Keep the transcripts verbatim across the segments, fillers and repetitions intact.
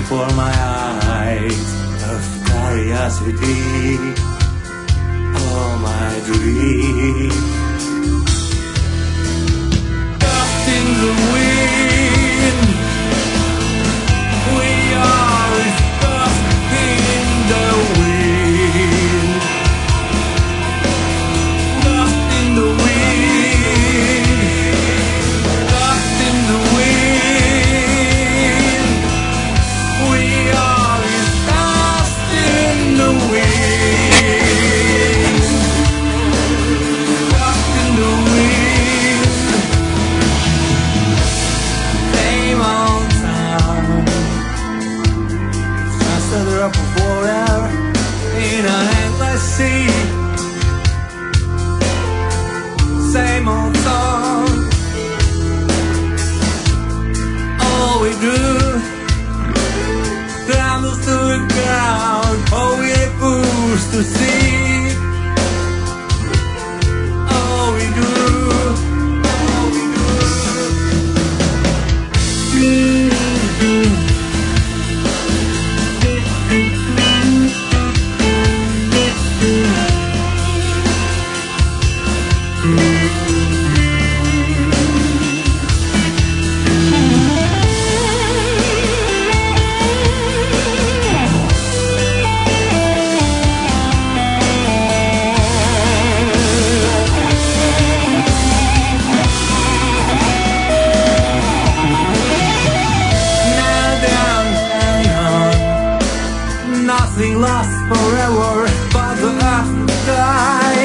before my eyes of curiosity. Oh, my dream. Dust in the wind. We are as dust in the wind. Dust in the wind. Dust in the wind. We are as dust in the wind. Dust in the wind. Same old town. It's just a drop of water in an endless sea. Same old song. All we do crumbles to the ground. All we are forced to see. All we do, all we do. Nothing lasts forever, but the earth will die.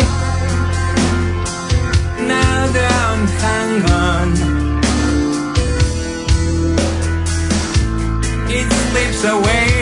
Now don't hang on. It slips away.